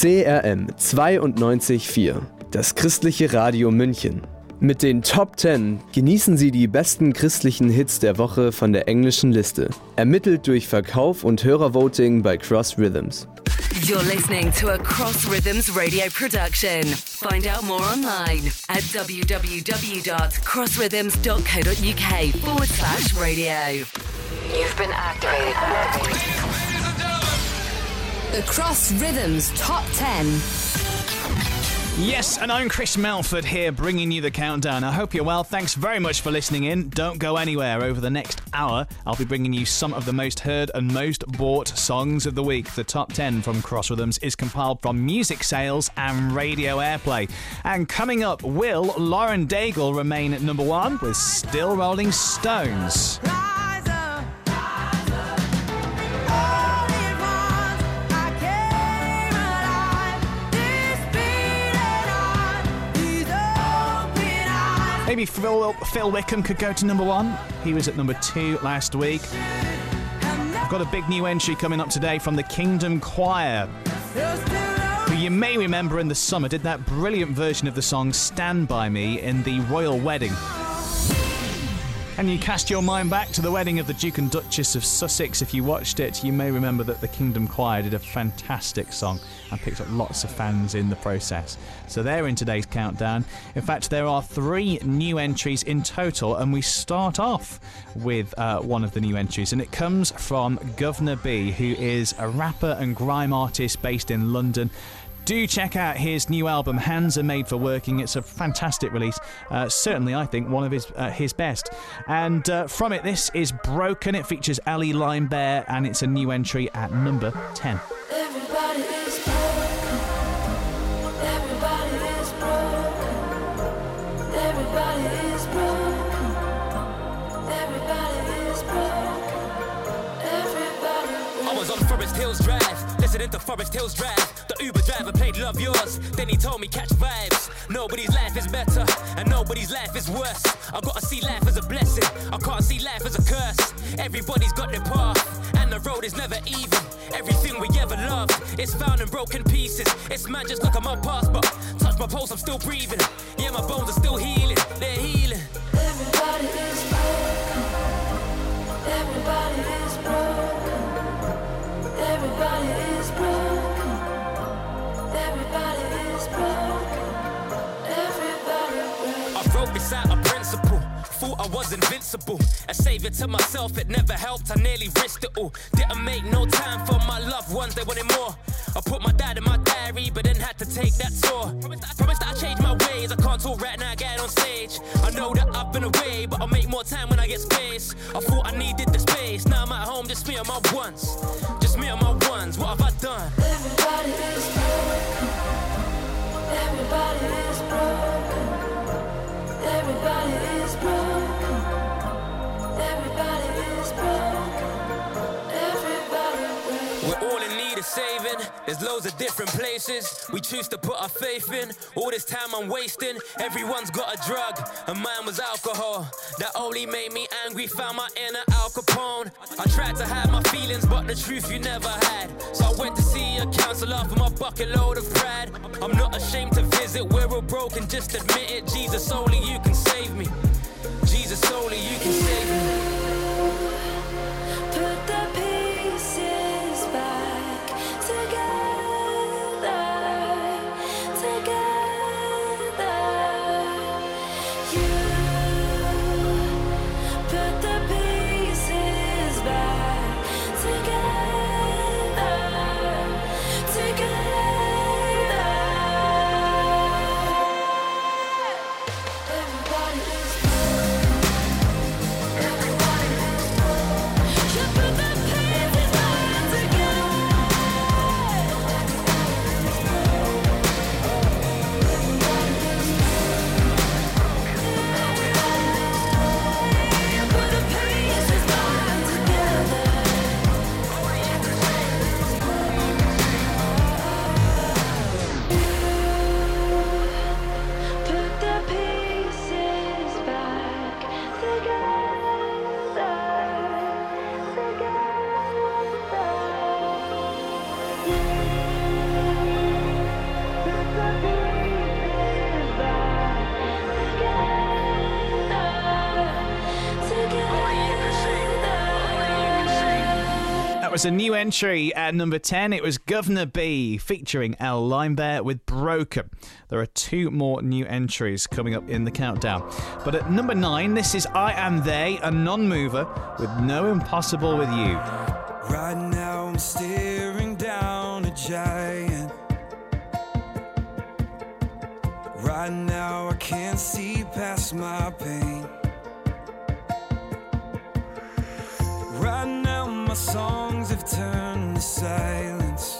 CRM 92.4, das christliche Radio München. Mit den Top 10 genießen Sie die besten christlichen Hits der Woche von der englischen Liste. Ermittelt durch Verkauf und Hörervoting bei Cross Rhythms. You're listening to a Cross Rhythms radio production. Find out more online at www.crossrhythms.co.uk/radio. You've been activated. The Cross Rhythms Top 10. Yes, and I'm Chris Melford here bringing you the countdown. I hope you're well. Thanks very much for listening in. Don't go anywhere. Over the next hour, I'll be bringing you some of the most heard and most bought songs of the week. The top 10 from Cross Rhythms is compiled from music sales and radio airplay. And coming up, will Lauren Daigle remain at number one with Still Rolling Stones? Maybe Phil Wickham could go to number one. He was at number 2 last week. I've got a big new entry coming up today from the Kingdom Choir, who you may remember in the summer did that brilliant version of the song Stand By Me in the Royal Wedding. And you cast your mind back to the wedding of the Duke and Duchess of Sussex. If you watched it, you may remember that the Kingdom Choir did a fantastic song and picked up lots of fans in the process. So they're in today's countdown. In fact, there are 3 new entries in total, and we start off with one of the new entries, and it comes from Governor B, who is a rapper and grime artist based in London. Do check out his new album, Hands Are Made for Working. It's a fantastic release. Certainly, I think, one of his best. And from it, this is Broken. It features Ali Limebear, and it's a new entry at number 10. Everybody is broken. Everybody is broken. Everybody is broken. Everybody is broken. Everybody. I was on Forest Hills Drive, listening to Forest Hills Drive. The Uber driver played Love Yours, then he told me catch vibes. Nobody's life is better, and nobody's life is worse. I gotta see life as a blessing, I can't see life as a curse. Everybody's got their path, and the road is never even. Everything we ever loved is found in broken pieces. It's mad, just look at my past, but touch my pulse, I'm still breathing. Yeah, my bones are still healing, they're healing. Everybody is broken. Everybody is broken. Everybody is broken. Everybody is broken. Everybody breaks. I wrote this out of principle. Thought I was invincible. A savior to myself, it never helped. I nearly risked it all. Didn't make no time for my loved ones, they wanted more. I put my dad in my diary, but then had to take that tour. Promised that I changed my ways. I can't talk right now, I get on stage. I know that I've been away, but I'll make more time when I get space. I thought I needed the space. Now I'm at home, just me and my ones. Just me and my ones. What have I done? Everybody is broken. Everybody is broken. Everybody is broken. Everybody is broken. Everybody breaks. We're all in need of saving. There's loads of different places we choose to put our faith in. All this time I'm wasting. Everyone's got a drug, and mine was alcohol. That only made me angry. Found my inner Al Capone. I tried to hide my feelings, but the truth you never had. So I went to see a counselor for my bucket load of pride. I'm not ashamed to visit. We're all broken, just admit it. Jesus, only you can save me. Jesus, only you can save me. Put the pieces back together, together. You put the pieces back together, together. Everybody is broken. Everybody is broken. was a new entry at number 10. It was Governor B featuring El Limebear with Broken. There are 2 more new entries coming up in the countdown. But at number 9, this is I Am They, a non-mover with No Impossible With You. Right now I'm staring down a giant. Right now I can't see past my pain. Right now my songs have turned to silence.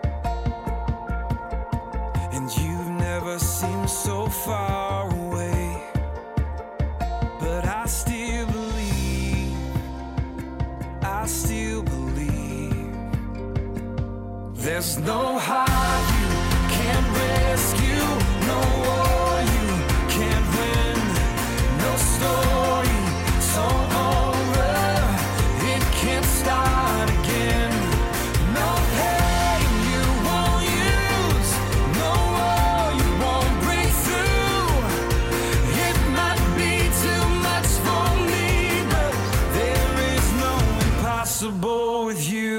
And you've never seemed so far away. But I still believe, I still believe. There's no heart you can't rescue, no war you can't win, no story so over it can't start again. No pain you won't use, no war you won't break through. It might be too much for me, but there is no impossible with you.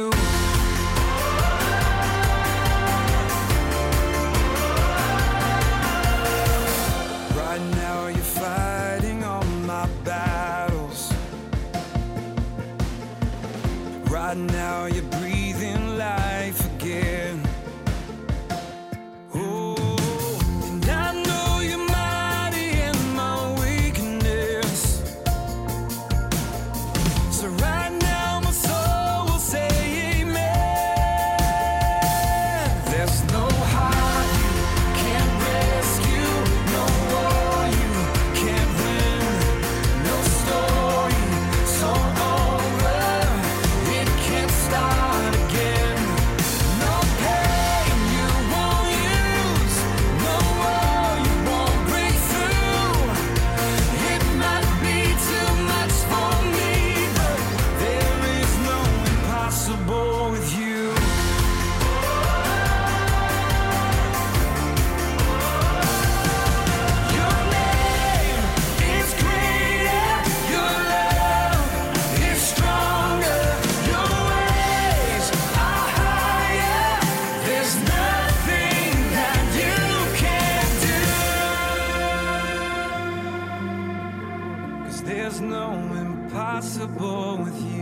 Right now you're fighting all my battles. Right now you're breathing life again. Oh, and I know you're mighty in my weakness. So right now my soul will say amen. There's no heart you can't rescue, no war you can't win, no story so over it can't start again. No pain you won't use, no war you won't break through. It might be too much for me, but there is no impossible with you. Your name is greater, your love is stronger, your ways are higher. There's nothing that you can't do. 'Cause there's no impossible with you.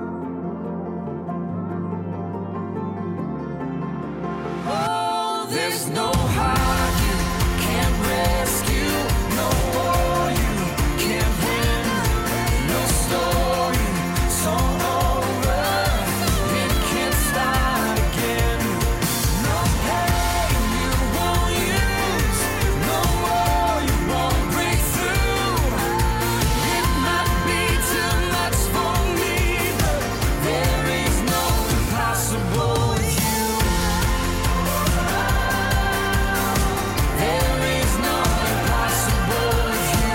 Oh, there's no heart you can't rescue, no war you can't win, no story so over it can't start again. No pain you won't use, no war you won't break through. It might be too much for me, but there is no impossible with you. There is no impossible with you.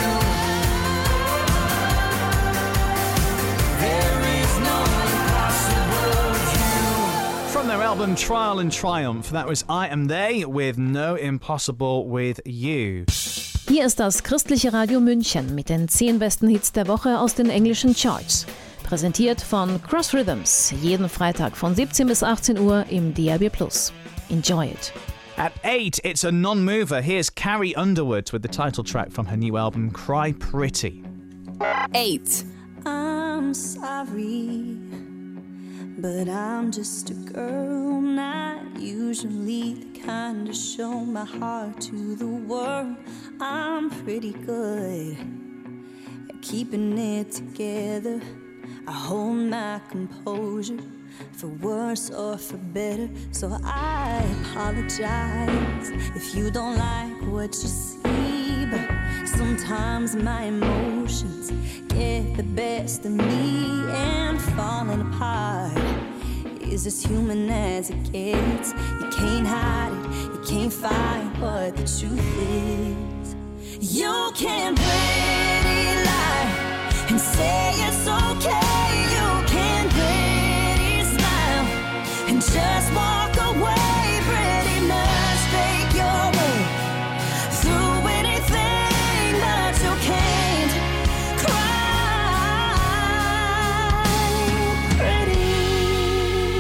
There is no impossible with you. From their album Trial and Triumph, that was I Am They with No Impossible With You. Hier ist das christliche Radio München mit den 10 besten Hits der Woche aus den englischen Charts. Präsentiert von Cross Rhythms, jeden Freitag von 17 bis 18 Uhr im DAB+. Enjoy it. At 8, it's a non-mover. Here's Carrie Underwood with the title track from her new album Cry Pretty. 8. I'm sorry, but I'm just a girl, not usually the kind to show my heart to the world. I'm pretty good at keeping it together. I hold my composure, for worse or for better. So I apologize if you don't like what you see, but sometimes my emotions get the best of me, and falling apart is as human as it gets. You can't hide it, you can't fight what the truth is. You can pretty lie and say it's okay. You can pretty smile and just walk away. Pretty much take your way through anything, but you can't cry pretty.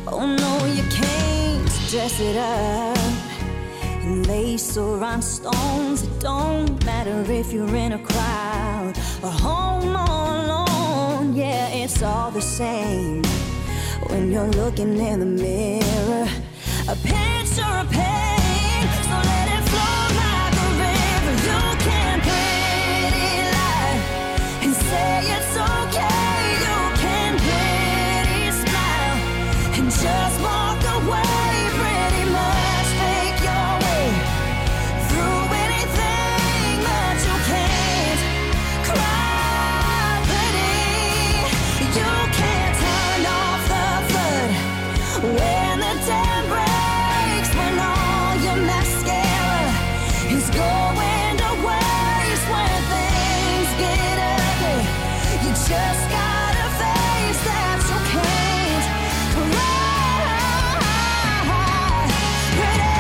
Oh no, you can't dress it up in lace or rhinestones. It don't matter if you're in a crowd or home all alone. Yeah, it's all the same when you're looking in the mirror. A picture of pain, so let it flow like a river. You can pretty lie and say it's okay. You can pretty smile and just walk away. Pretty much take your way through anything, but you can't cry pretty. You can't turn off the flood when the dam breaks, when all your mascara is going to waste, when things get ugly. You just gotta face that you can't cry pretty.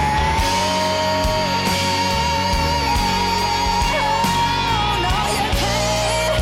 No, you can't.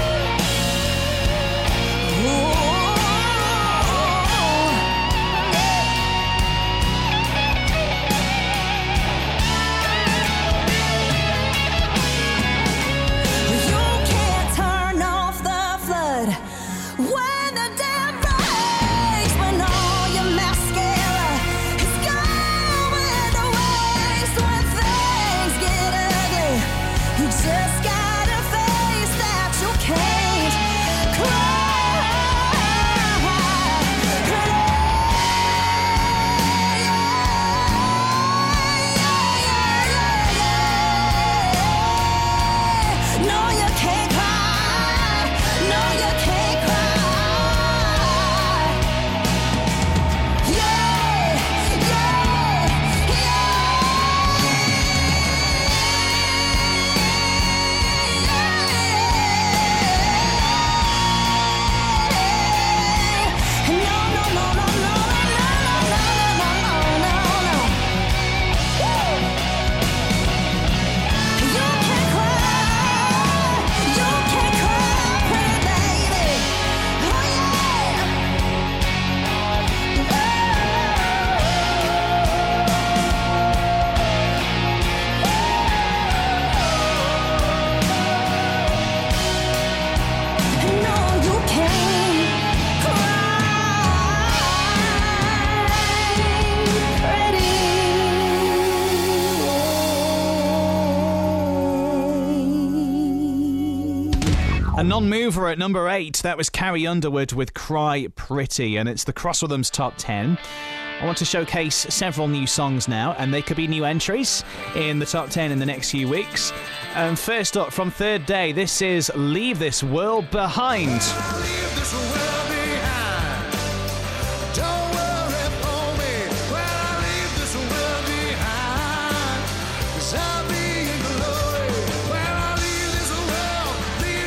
You can't turn off the flood when the dam breaks, when all your mascara is going to waste, when things get ugly. You just gotta face that you can't cry. No, you can't cry. No, you can't cry. Yeah, A non-mover at number 8, that was Carrie Underwood with Cry Pretty, and it's the Cross Rhythms Top 10. I want to showcase several new songs now, and they could be new entries in the Top 10 in the next few weeks. First up, from Third Day, this is Leave This World Behind. Leave this world behind. Don't worry for me when I leave this world behind. 'Cause I'll be in glory when I leave this world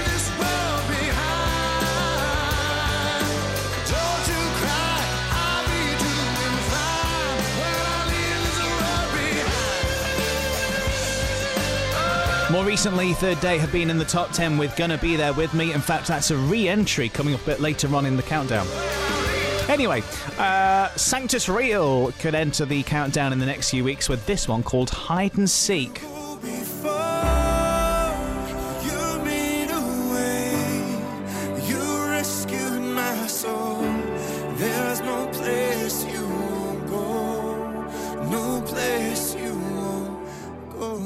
behind. Don't you cry, I'll be doing fine when I leave this world behind. More recently, Third Day have been in the top 10 with Gonna Be There With Me. In fact, that's a re-entry coming up a bit later on in the countdown. Anyway, Sanctus Real could enter the countdown in the next few weeks with this one called Hide and Seek. Before you made a way, you rescued my soul. There's no place you won't go, no place you won't go.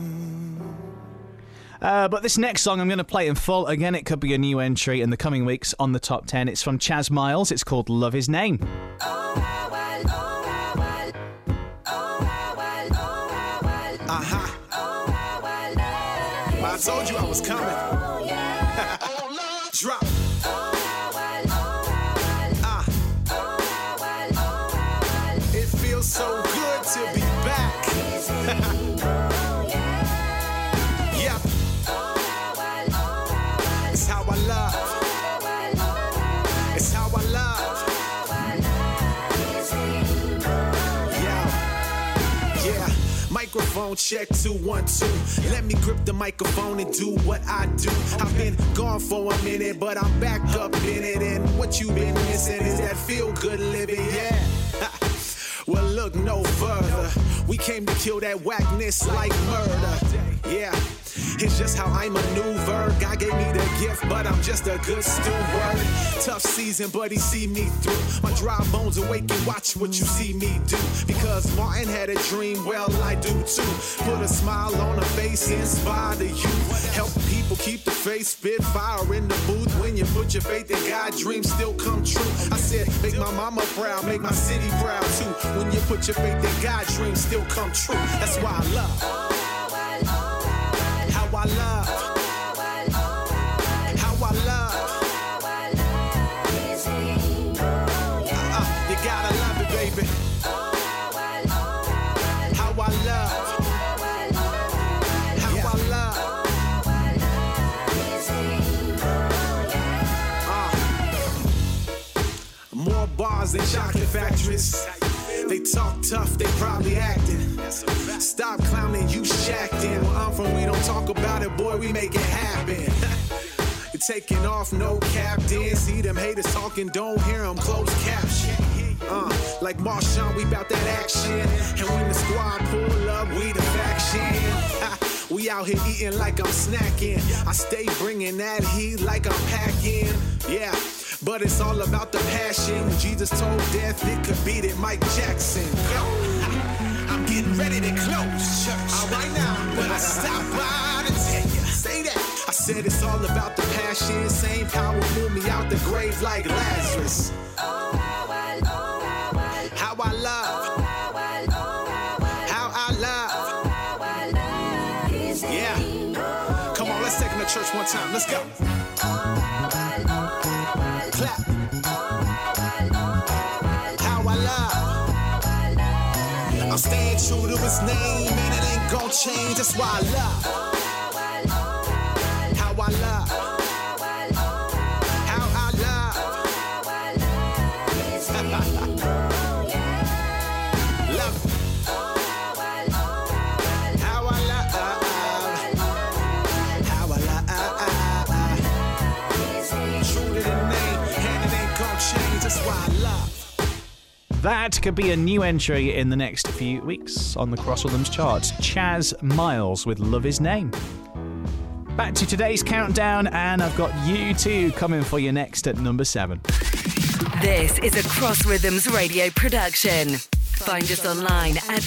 But this next song I'm going to play in full. Again, it could be a new entry in the coming weeks on the top 10. It's from Chaz Miles. It's called Love His Name. I told you I was coming. Drop. It feels so good to be back. Yeah. It's how I love. It's how I love. Yeah. Microphone check 2 1 2. Let me grip the microphone and do what I do. I've been gone for a minute, but I'm back up in it. And what you've been missing is that feel good living, yeah. look no further. We came to kill that whackness like murder. Yeah. It's just how I maneuver. God gave me the gift, but I'm just a good steward. Tough season, but he see me through. My dry bones awake and watch what you see me do. Because Martin had a dream, well, I do too. Put a smile on her face, inspire the youth. Help people keep the faith, spit fire in the booth. When you put your faith in God, dreams still come true. I said, make my mama proud, make my city proud too. When you put your faith in God, dreams still come true. That's why I love. I love, how I love. You gotta love it, baby. How I love, how I love. More bars than chocolate factories. They talk tough, they probably acting. Stop clowning, you shacked in. Where I'm from, we don't talk about it, boy, we make it happen. You're taking off, no captain. See them haters talking, don't hear them, close caption. Like Marshawn, we bout that action. And when the squad pull up, we the faction. We out here eating like I'm snacking. I stay bringing that heat like I'm packing. Yeah. But it's all about the passion. Jesus told death it could beat it, Mike Jackson. I'm getting ready to close church. All right now, but I stop by to tell you. Say that. I said it's all about the passion. Same power moved me out the grave like Lazarus. How I love. How I love. Yeah. Come on, let's take him to church one time. Let's go. Clap. How I love. I'm staying true to his name, and it ain't gon' change. That's why I love. How I love. How I love. Love. How I love. How I love. True to the name, and it ain't gon' change. That's why I love. That could be a new entry in the next few weeks on the Cross Rhythms charts. Chaz Miles with Love His Name. Back to today's countdown, and I've got U2 coming for you next at number 7. This is a Cross Rhythms radio production. Find us online at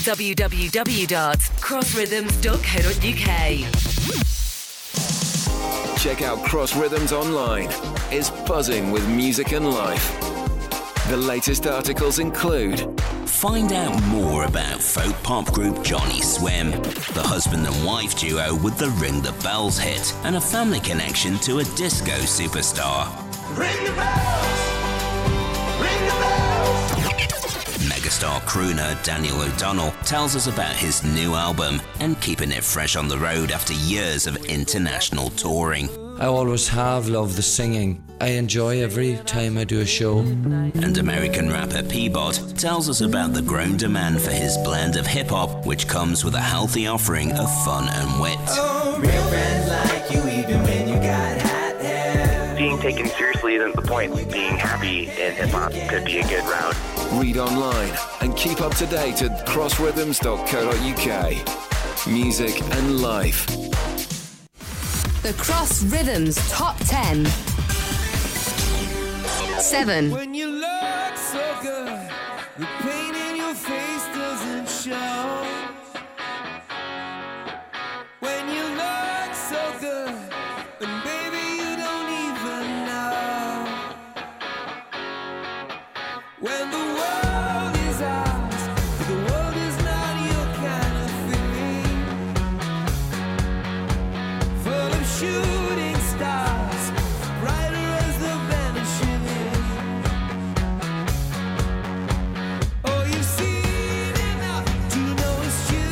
www.crossrhythms.co.uk. Check out Cross Rhythms online. It's buzzing with music and life. The latest articles include: find out more about folk pop group Johnny Swim, the husband and wife duo with the Ring the Bells hit, and a family connection to a disco superstar. Ring the bells! Ring the bells! Megastar crooner Daniel O'Donnell tells us about his new album and keeping it fresh on the road after years of international touring. I always have loved the singing. I enjoy every time I do a show. And American rapper Peabod tells us about the growing demand for his blend of hip-hop, which comes with a healthy offering of fun and wit. Oh, real friends like you even when you got hot hair. Being taken seriously isn't the point. Being happy in hip-hop could be a good route. Read online and keep up to date at crossrhythms.co.uk. Music and life. The Cross Rhythms Top 10. 7. When you look so good, the pain in your face doesn't show. When you look so good, and baby you don't even know. When the world is ours, but the world is not your kind of thing. Full of shooting stars, brighter as the vanishing. Oh, you've seen enough to know it's true.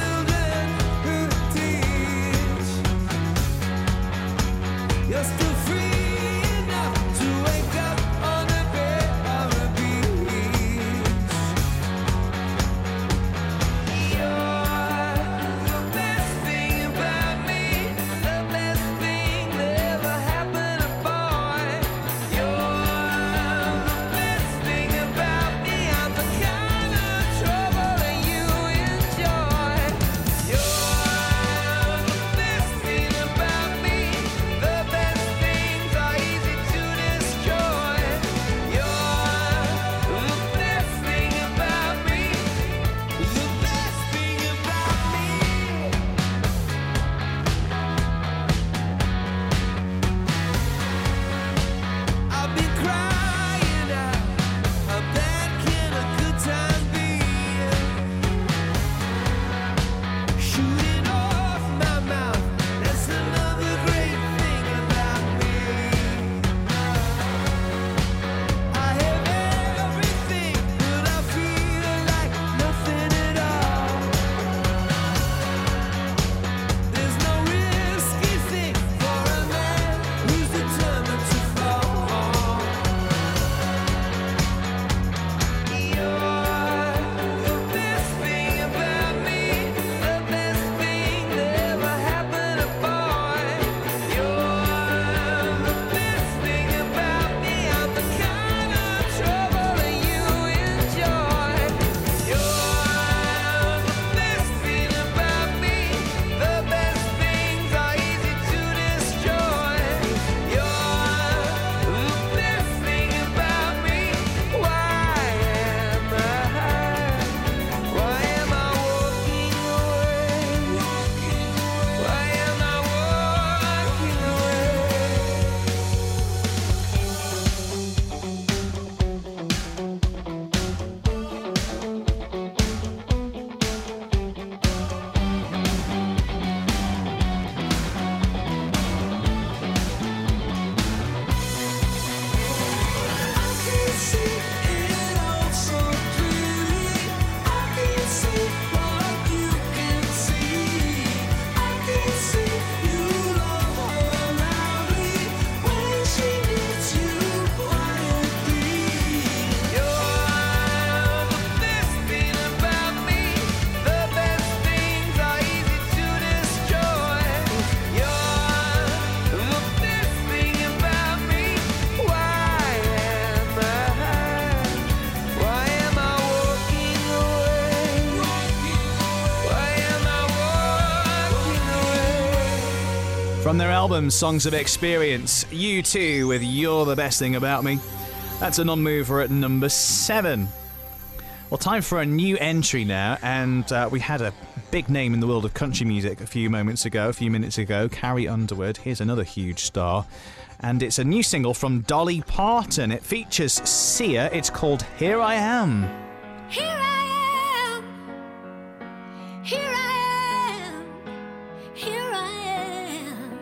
From their album Songs of Experience, U2 with You're the Best Thing About Me. That's a non-mover at number 7. Well, time for a new entry now, and we had a big name in the world of country music a few minutes ago, Carrie Underwood. Here's another huge star, and it's a new single from Dolly Parton. It features Sia. It's called Here I Am. Here I am. Here I am. Here I am.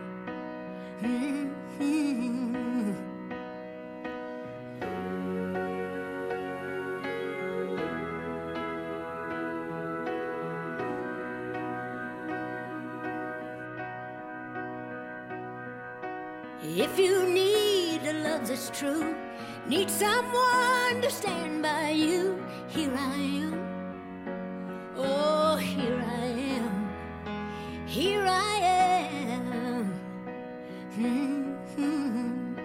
Mm-hmm. If you need a love that's true, need someone to stand by you, here I am. Oh, here I am. Here I am. Mm-hmm.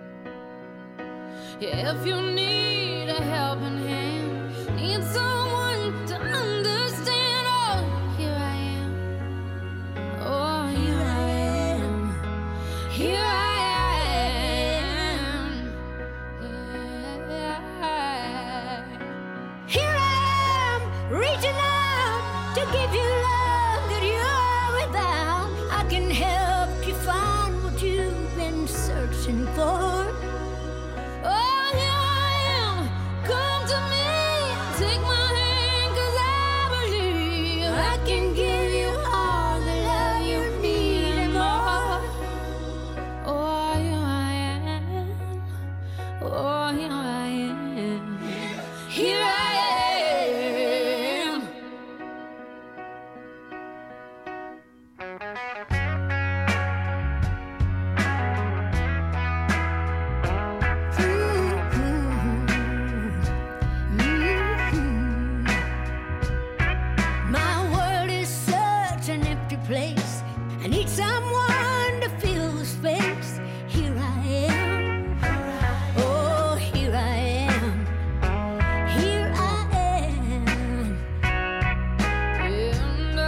If you need a helping hand, need someone to understand, oh, here I am. Oh, here I am. Here I am. Here I am, reaching out to give you love that you're without. I can help you find what you've been searching for. Oh, here I am, come to me, take my hand, 'cause I believe I can give you all the love you need and more. Oh, here I am. Oh, here I am. Here I am. My world is such an empty place. I need someone to fill the space. Here I am. Oh, here I am. Here I am. And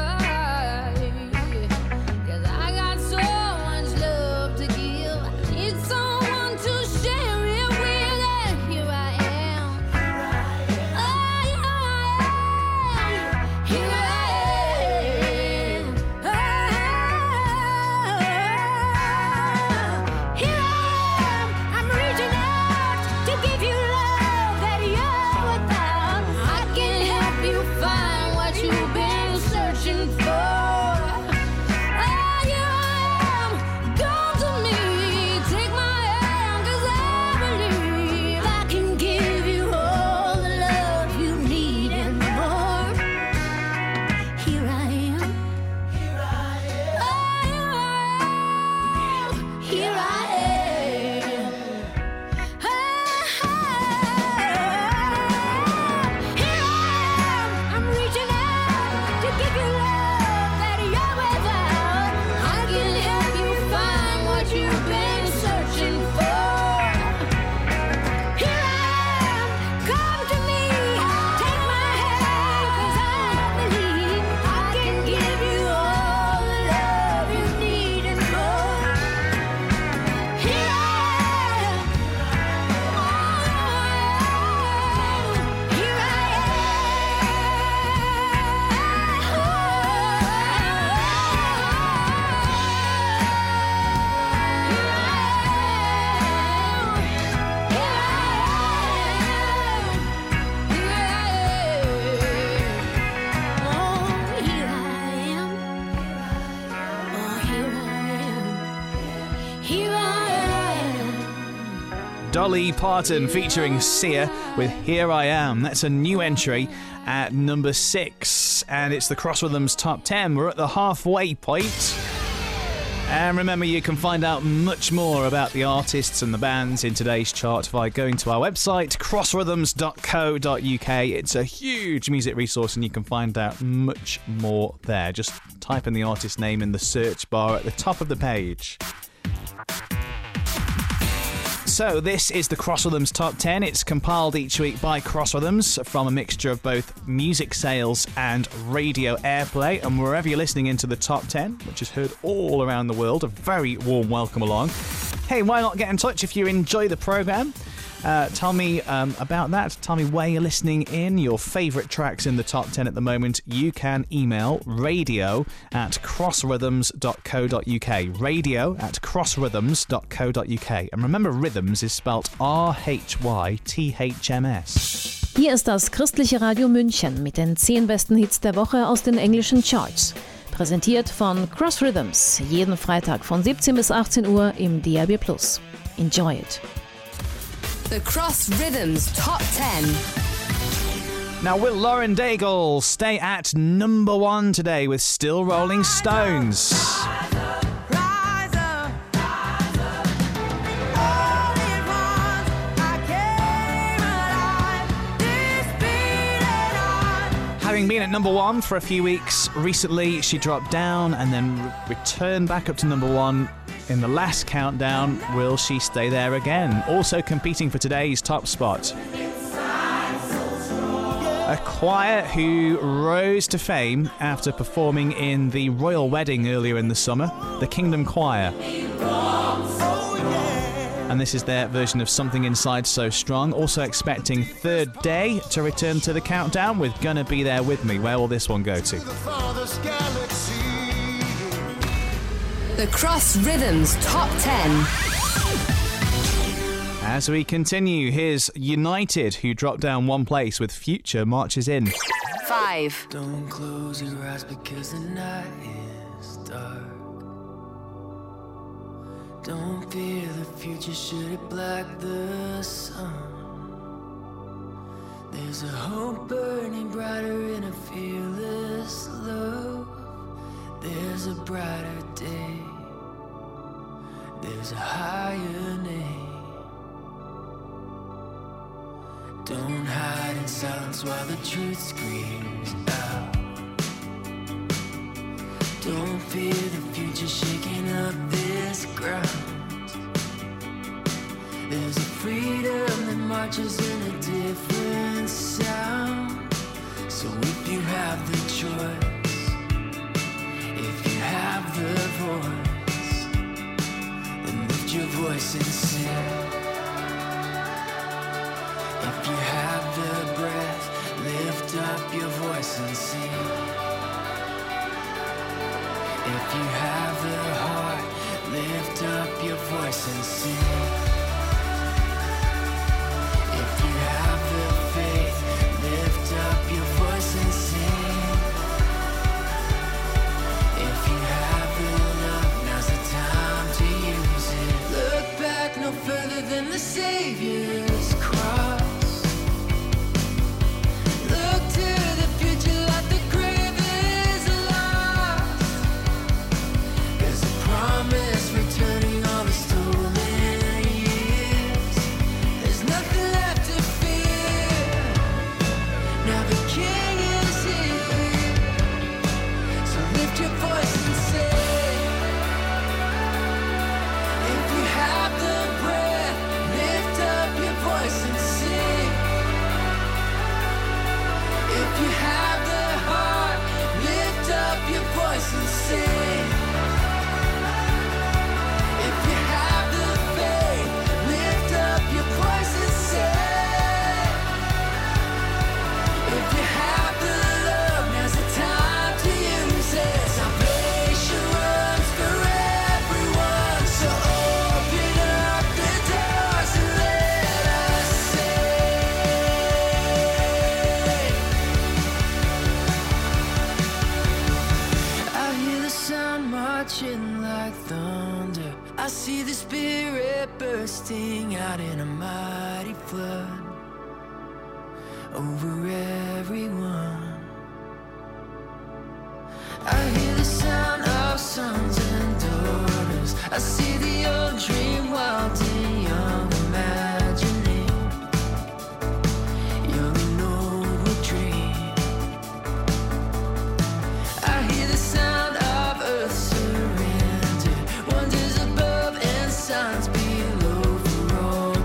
'cause I got so much love to give, I need someone to share it with, and here I am. Oh, here I am. Here I am. Oh, here I am. I'm reaching out to give you love that you're without. I can help you find what you've been searching for. Oh, here I am. Come to me, take my hand, 'cause I believe I can give you all the love you need and more. Here I am. Here I am. Oh, here I am. Here I am. Here I am. I'm reaching out to give you love that you're without. I can help you find what you've been searching for. Here I am. Come to me. Take my hand, 'cause I believe I can give you all the love you need and more. Here I am. Here I Dolly Parton featuring Sia with Here I Am. That's a new entry at number 6, and it's the Cross Rhythms Top 10. We're at the halfway point. And remember, you can find out much more about the artists and the bands in today's chart by going to our website, crossrhythms.co.uk. It's a huge music resource, and you can find out much more there. Just type in the artist name in the search bar at the top of the page. So this is the Cross Rhythms Top 10. It's compiled each week by Cross Rhythms from a mixture of both music sales and radio airplay. And wherever you're listening into the Top 10, which is heard all around the world, a very warm welcome along. Hey, why not get in touch if you enjoy the programme? Tell me about that. Tell me where you're listening in, your favourite tracks in the top 10 at the moment. You can email radio@crossrhythms.co.uk. radio@crossrhythms.co.uk. And remember, rhythms is spelt RHYTHMS. Hier ist das Christliche Radio München mit den 10 besten Hits der Woche aus den englischen Charts. Präsentiert von Cross Rhythms. Jeden Freitag von 17 bis 18 Uhr im DAB+. Enjoy it. The Cross Rhythms Top 10. Now, will Lauren Daigle stay at number 1 today with Still Rolling Stones? Having been at number 1 for a few weeks, recently she dropped down and then returned back up to number 1 in the last countdown. Will she stay there again? Also competing for today's top spot, a choir who rose to fame after performing in the royal wedding earlier in the summer, the Kingdom Choir. And this is their version of Something Inside So Strong. Also expecting Third Day to return to the countdown with Gonna Be There With Me. Where will this one go to? The Cross Rhythms Top 10. As we continue, here's United, who dropped down 1 place with Future marches in. 5. Don't close your eyes because the night is dark. Don't fear the future should it black the sun. There's a hope burning brighter in a fearless love. There's a brighter day. There's a higher name. Don't hide in silence while the truth screams out. Don't fear the future shaking up this ground. There's a freedom that marches in a different sound. So if you have the choice, if you have the voice, then lift your voice and sing. If you have the breath, lift up your voice and sing. If you have the heart, lift up your voice and sing. If you have the faith, lift up your voice and sing. If you have the love, now's the time to use it. Look back no further than the Savior's cross. Look to the future like the grave is lost. There's a promise returning all the stolen years. There's nothing left to fear. Now the King is here. So lift your voice and say, if you have the breath, lift up your voice and sing. If you have the heart, lift up your voice and sing. If you have the faith, lift up your voice and sing. If you have the love, now's the time to use it. Salvation runs for everyone, so open up the doors and let us sing. I hear the sound marching like thunder. I see the Spirit bursting out in a mighty flood over everyone. I hear the sound of sons and daughters. I see the old dream wild and young imagining. Young and old will dream. I hear the sound of earth surrender. Wonders above and signs below for all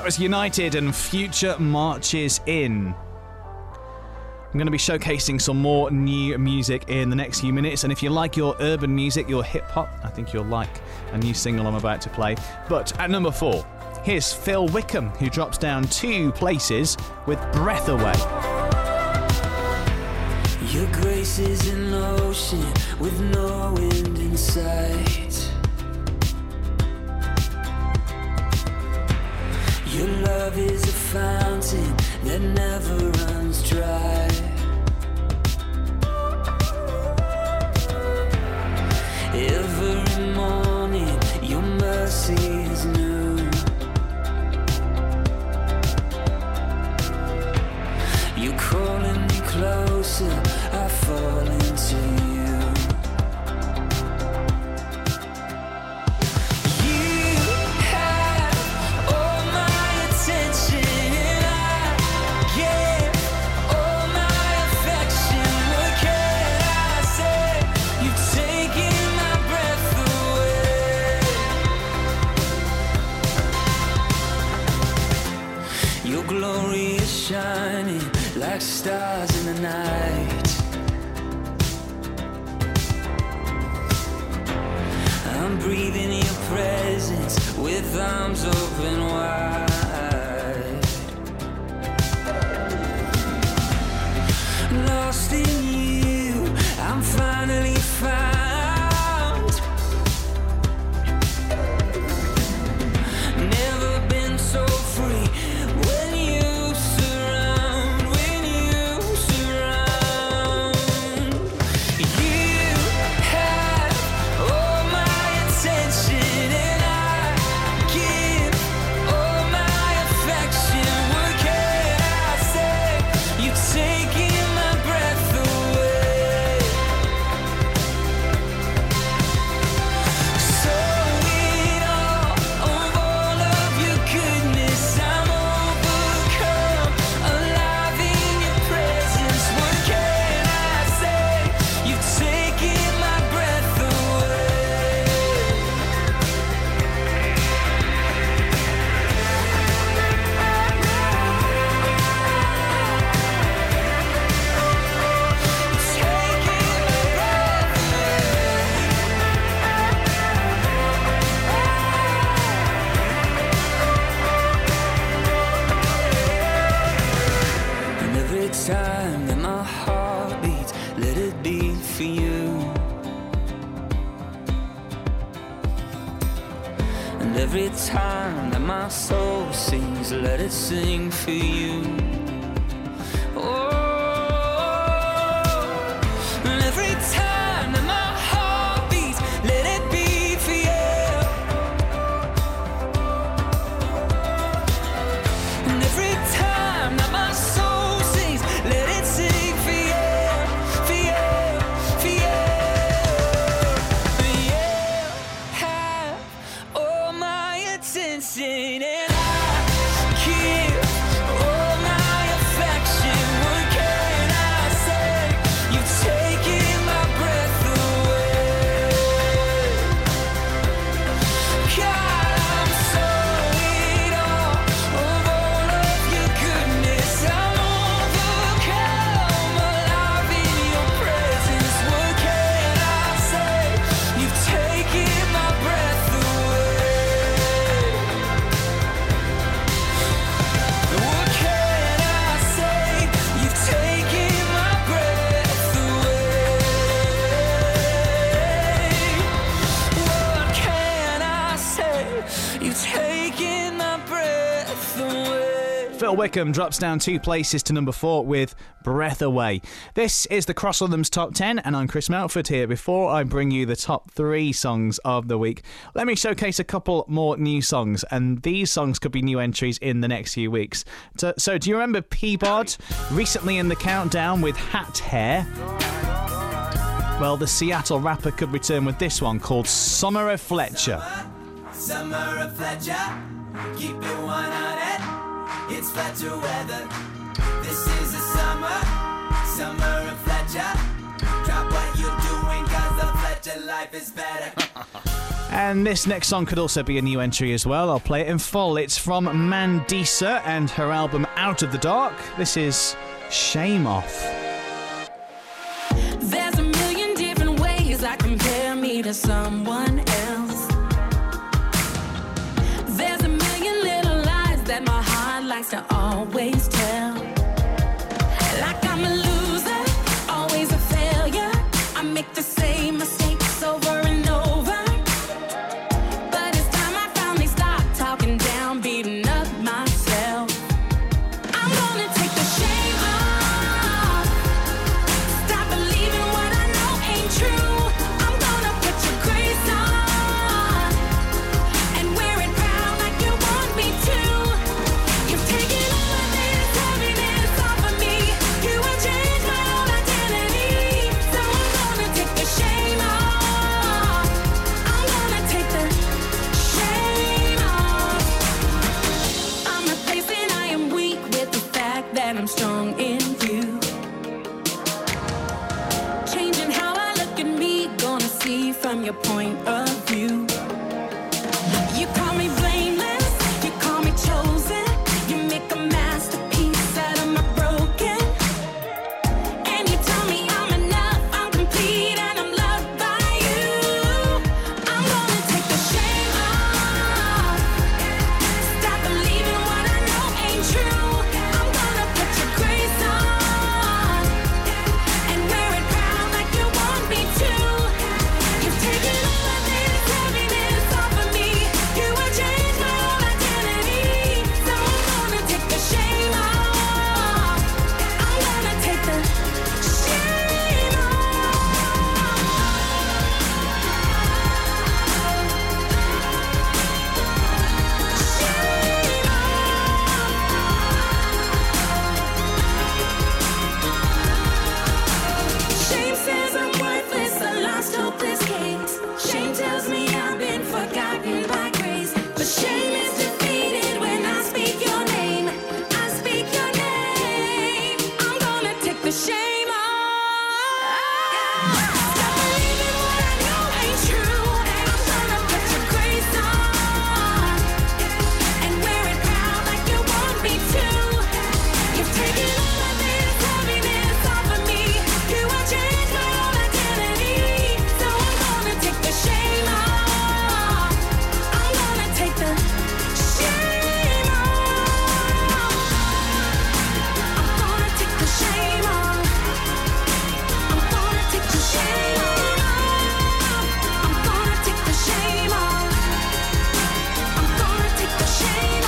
That was United and Future Marches In. I'm going to be showcasing some more new music in the next few minutes, and if you like your urban music, your hip-hop, I think you'll like a new single I'm about to play. But at number 4, here's Phil Wickham, who drops down 2 places with Breath Away. Your grace is an ocean with no wind in sight. Your love is a fountain that never runs dry. Every morning your mercy is new. You're calling me closer, I fall into you. You have all my attention, and I give all my affection. What can I say? You've taken my breath away. Your glory is shining like stars in the night. I'm breathing your presence with arms open wide. Lost in you, I'm finally found. Never been so free. When you surround, you have all my attention, and I give all my affection. What can I say? You've taken my breath away. So in awe of all of your goodness, I'm overcome, alive in your presence. What can I say? You've taken my breath away. And every time that my heart beats, let it beat for you. And every time that my soul sings, let it sing for you. Oh, and every time that my heart beats, let it beat for you. And every time that my soul sings, let it sing for you, for you, for you. For you have all my attention, and I give all my affection. What can I say? You've taken my breath away. God, I'm so in awe of all of your goodness. I'm overcome, alive in your presence. What can I say? You've taken my breath away. What can I say? You've taken my breath away. What can I say? You've taken my breath away. Phil Wickham drops down 2 places to number 4 with Breath Away. This is the Cross Rhythms Top 10, and I'm Chris Melford here. Before I bring you the top 3 songs of the week, let me showcase a couple more new songs, and these songs could be new entries in the next few weeks. So do you remember Peabod recently in the countdown with Hat Hair? Well, the Seattle rapper could return with this one called Summer of Fletcher. Summer of Fletcher, keep it 100. It's Fletcher weather. This is the summer of Fletcher. Drop what you're doing, cause the Fletcher life is better. And this next song could also be a new entry as well. I'll play it in full. It's from Mandisa and her album Out of the Dark. This is Shame Off. There's a million different ways I compare me to someone else. There's a million little lies that my heart likes to always tell. Like I'm a loser, always a failure. I make the same mistakes over and over. But it's time I finally stop talking down, beating up myself. I'm gonna take the shame off. Stop believing what I know ain't true. I'm gonna put your grace on and wear it proud like you want me to. You've taken all of this heaviness off of me. You have changed my whole identity. So I'm gonna take the shame off. I'm gonna take the shame off. I'm replacing I am weak with the fact that I'm strong in you. Changing how I look at me, gonna see from your point of view. You call me blameless, you call me chosen. You make a masterpiece out of my broken. And you tell me I'm enough, I'm complete, and I'm loved by you. I'm gonna take the shame off. Stop believing what I know ain't true. I'm gonna put your grace on and wear it proud like you want me to. You've taken all of this heaviness off of me. You have changed my whole identity. So I'm gonna take the shame off. I'm gonna take the shame Shame says I'm worthless, a lost hopeless case. Shame tells me I've been forgotten by grace. But shame is defeated when I speak your name. I speak your name. I'm gonna take the shame off. Stop believing what I know ain't true. I'm gonna put your grace on and wear it proud like you want me to. You've taken all of this heaviness off of me. You have changed my whole identity. So I'm gonna take the shame off. I'm gonna take the shame off. I'm gonna take the shame off. I'm gonna take the shame off. I'm gonna take the shame off. I'm gonna take the shame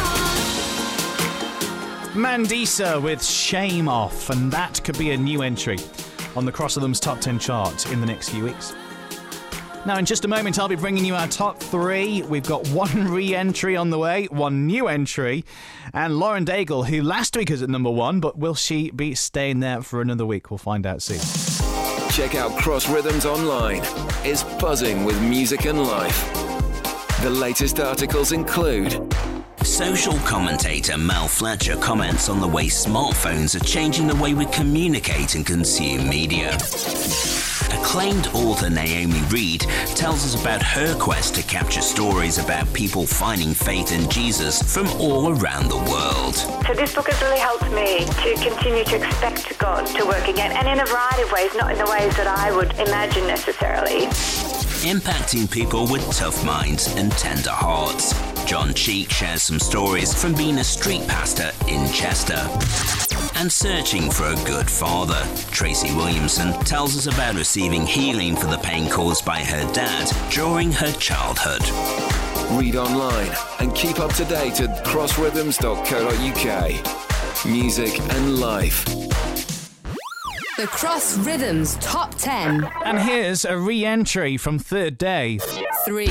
off. Mandisa with Shame Off, and that could be a new entry on the Cross Rhythms Top 10 chart in the next few weeks. Now, in just a moment, I'll be bringing you our top three. We've got one re-entry on the way, one new entry, and Lauren Daigle, who last week was at number one, but will she be staying there for another week? We'll find out soon. Check out Cross Rhythms online. It's buzzing with music and life. The latest articles include Social commentator Mel Fletcher comments on the way smartphones are changing the way we communicate and consume media. Acclaimed author Naomi Reed tells us about her quest to capture stories about people finding faith in Jesus from all around the world. So this book has really helped me to continue to expect God to work again, and in a variety of ways, not in the ways that I would imagine necessarily. Impacting people with tough minds and tender hearts. John Cheek shares some stories from being a street pastor in Chester. And searching for a good father, Tracy Williamson tells us about receiving healing for the pain caused by her dad during her childhood. Read online and keep up to date at crossrhythms.co.uk. Music and life. The Cross Rhythms Top 10. And here's a re-entry from Third Day. 3.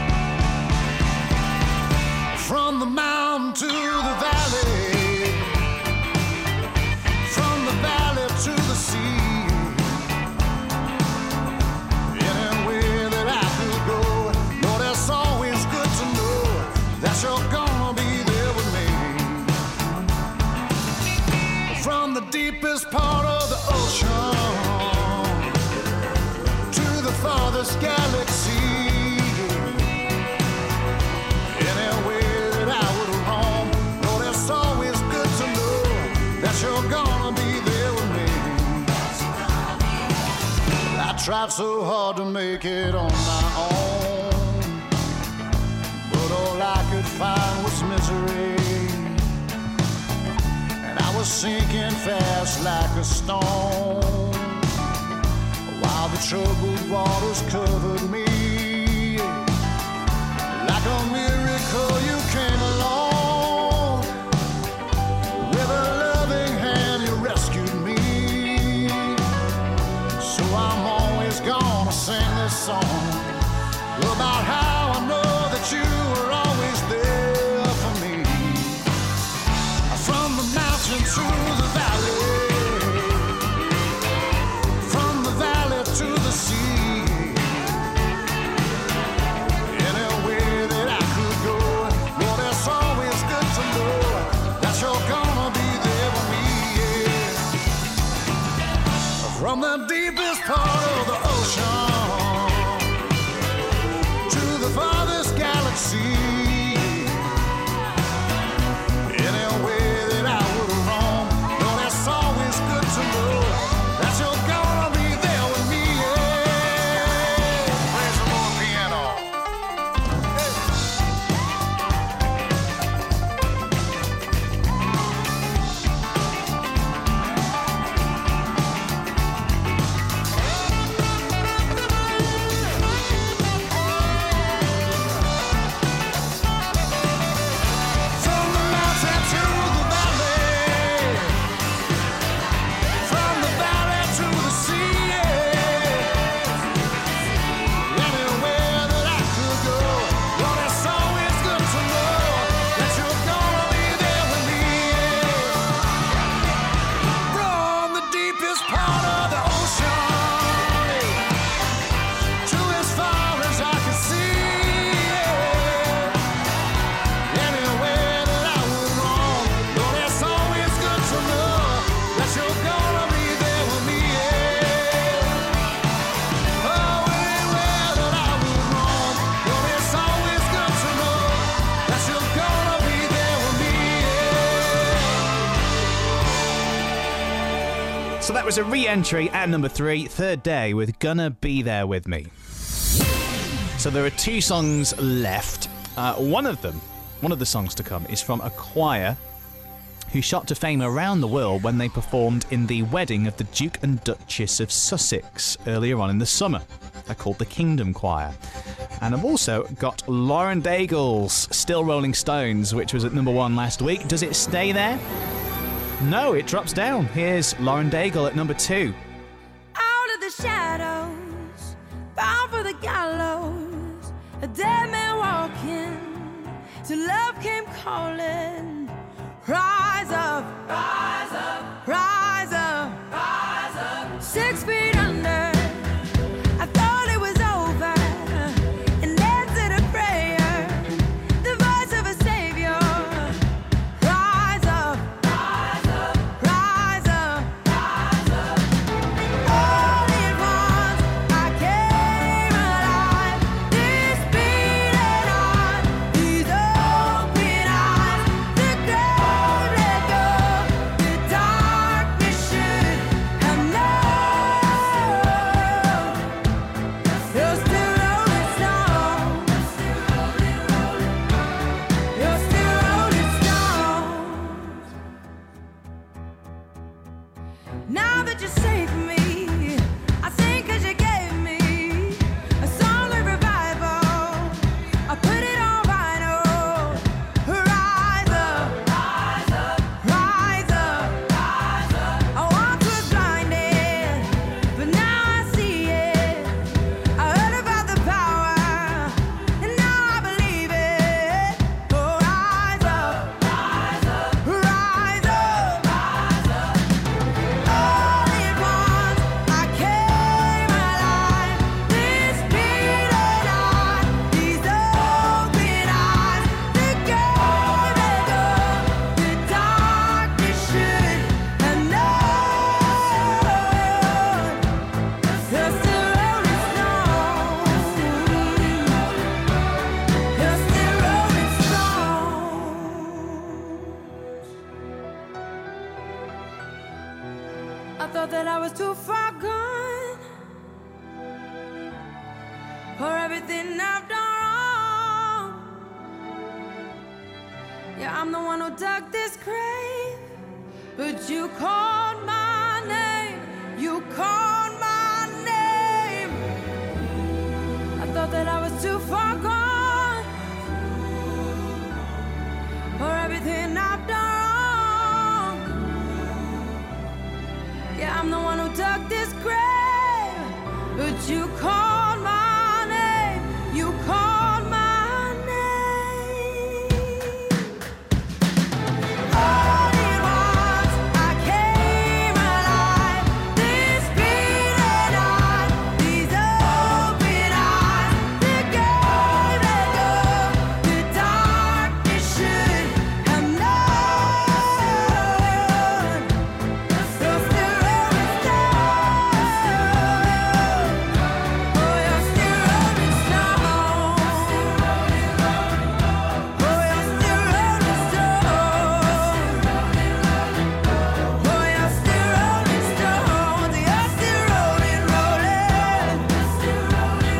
From the mountain to the valley, from the valley to the sea, anywhere that I could go, Lord, it's always good to know that you're gonna be there with me. From the deepest part of the ocean to the farthest galaxy, that you're gonna be there with me. I tried so hard to make it on my own, but all I could find was misery. And I was sinking fast like a stone, while the troubled waters covered me. Like a miracle you came along, with a loving hand you rescued me. So I'm always gonna sing this song about how I know that you were always there for me. From the mountain to the valley, from the valley to the sea, anywhere that I could go, Lord, it's always good to know that you're gonna be there with me, yeah. From the deepest part of the ocean to the farthest galaxy, anywhere that I would roam, Lord, it's always good to know that you're gonna be there with me, yeah. Play some more piano. From the mountain to the valley, from the valley to the sea, yeah. Anywhere that I could go, Lord, it's always good to know that you're gonna be there with me, yeah. From the deepest part of the ocean to as far as I can see, yeah. Anywhere that I would roam, Lord, it's always good to know that you're gonna be there with me, yeah. Oh, anywhere that I would roam, Lord, it's always good to know that you're gonna be there with me, yeah. So that was a re-entry at number 3, Third Day with Gonna Be There With Me. So there are 2 songs left. One of the songs to come is from a choir who shot to fame around the world when they performed in the wedding of the Duke and Duchess of Sussex earlier on in the summer. They're called the Kingdom Choir. And I've also got Lauren Daigle's Still Rolling Stones, which was at number 1 last week. Does it stay there? No, it drops down. Here's Lauren Daigle at number 2. Out of the shadows, bound for the gallows, a dead man walking, till love came calling. Rise up, rise up, rise up, rise up. 6 feet under, I thought it was over, and answered a prayer, the voice of a savior. Rise up, rise up, rise up, rise up. All at once I came alive. This beating heart, these open eyes, the ground let go, the darkness should have known. You're still rolling stone. You're still rolling stone. Now that you saved me, I sing 'cause you gave me a song of revival. I put it on vinyl. Rise up, rise up, rise up, rise up. I once was blinded, but now I see it. I heard about the power, and now I believe it. Oh, rise up, rise up, rise up, rise up. All at once I thought that I was too far gone for everything I've done wrong. Yeah, I'm the one who dug this grave, but you called my name. You called my name. I thought that I was too far gone for everything I've done wrong. Yeah, I'm the one who dug this grave, but you called my name. You called my name. All at once I came alive. This beating heart, these open eyes, the gave and love, the darkness should have known. You're still rolling stone. Oh, you're still rolling stone. Oh, you're still rolling stone. Oh, you're still rolling stone. You're still rolling, rolling. You're still rolling,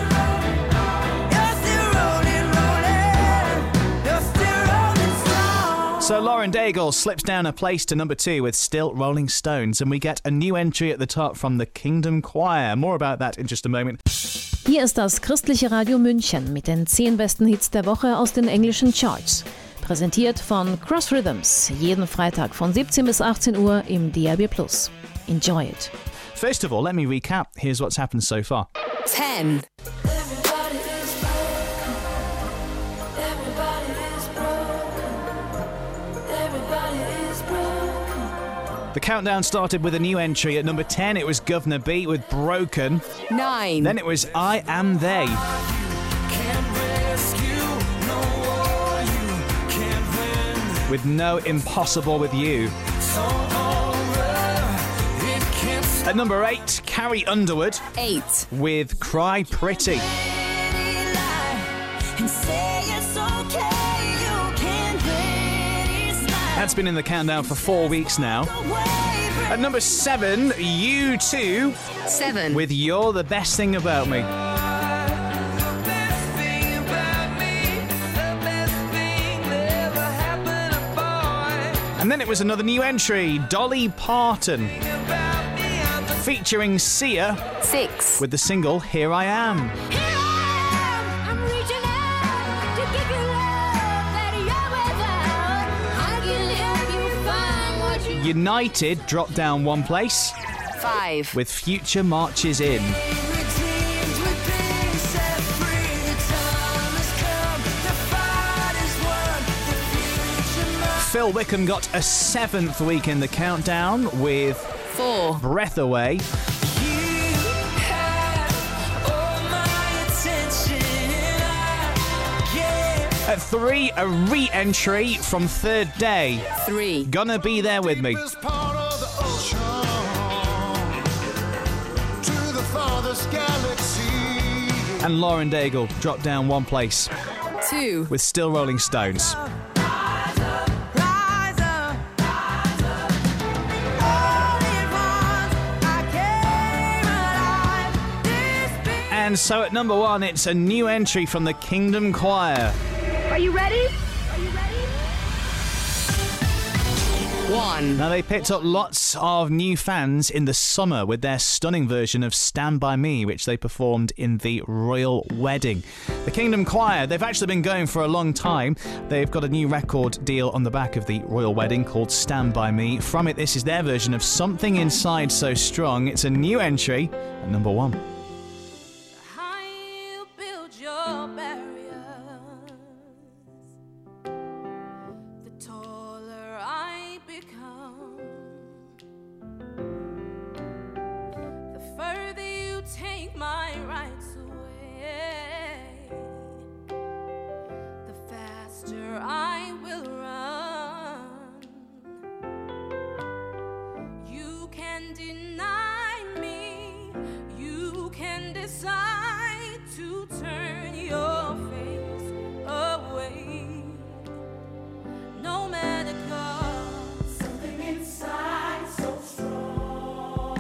rolling. You're still rolling stone. So Lauren Daigle slips down a place to number 2 with Still Rolling Stones, and we get a new entry at the top from the Kingdom Choir. More about that in just a moment. Hier ist das Christliche Radio München mit den 10 besten Hits der Woche aus den englischen Charts. Präsentiert von Cross Rhythms, jeden Freitag von 17 bis 18 Uhr im DAB+. Enjoy it. First of all, let me recap. Here's what's happened so far. 10. The countdown started with a new entry. At number 10, it was Governor B with Broken. 9. Then it was I Am They. With No Impossible With You. At number 8, Carrie Underwood. 8. With Cry Pretty. That's been in the countdown for 4 weeks now. At number 7, U2. 7. With You're the Best Thing About Me. And then it was another new entry, Dolly Parton. Featuring Sia. 6. With the single Here I Am. I'm reaching out to give you love that you're without. I can help you find what you United dropped down 1 place. 5. With Future Marches In. Phil Wickham got a 7th week in the countdown with 4. Breath Away. At 3, a re-entry from Third Day. 3. Gonna Be There With Me. And Lauren Daigle dropped down 1 place 2. with Still Rolling Stones. And so at number 1, it's a new entry from the Kingdom Choir. Are you ready? 1. Now, they picked up lots of new fans in the summer with their stunning version of Stand By Me, which they performed in the Royal Wedding. The Kingdom Choir, they've actually been going for a long time. They've got a new record deal on the back of the Royal Wedding called Stand By Me. From it, this is their version of Something Inside So Strong. It's a new entry at number 1. You build your barriers, the taller I become, the further you take my rights away, the faster I will run. You can deny me, you can decide to turn your face away. No matter, 'cause something inside so strong.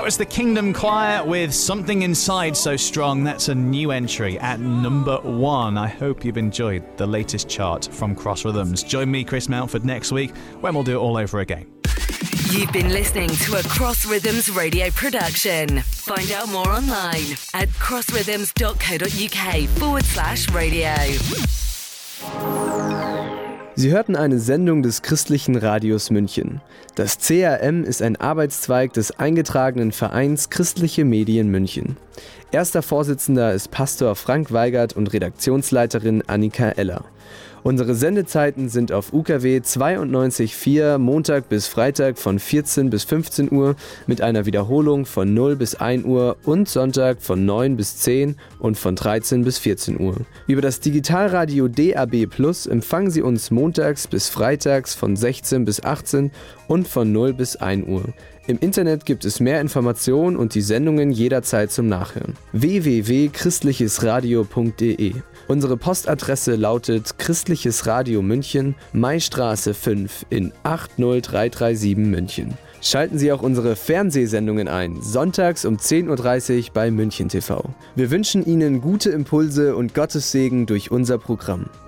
was the Kingdom Choir with Something Inside So Strong. That's a new entry at number 1. I hope you've enjoyed the latest chart from Cross Rhythms. Join me, Chris Mountford, next week when we'll do it all over again. You've been listening to a Cross Rhythms radio production. Find out more online at crossrhythms.co.uk/radio. Sie hörten eine Sendung des Christlichen Radios München. Das CRM ist ein Arbeitszweig des eingetragenen Vereins Christliche Medien München. Erster Vorsitzender ist Pastor Frank Weigert und Redaktionsleiterin Annika Eller. Unsere Sendezeiten sind auf UKW 92.4 Montag bis Freitag von 14 bis 15 Uhr mit einer Wiederholung von 0 bis 1 Uhr und Sonntag von 9 bis 10 und von 13 bis 14 Uhr. Über das Digitalradio DAB+ empfangen Sie uns montags bis freitags von 16 bis 18 und von 0 bis 1 Uhr. Im Internet gibt es mehr Informationen und die Sendungen jederzeit zum Nachhören. www.christlichesradio.de. Unsere Postadresse lautet Christliches Radio München, Maistraße 5 in 80337 München. Schalten Sie auch unsere Fernsehsendungen ein, sonntags um 10.30 Uhr bei München TV. Wir wünschen Ihnen gute Impulse und Gottes Segen durch unser Programm.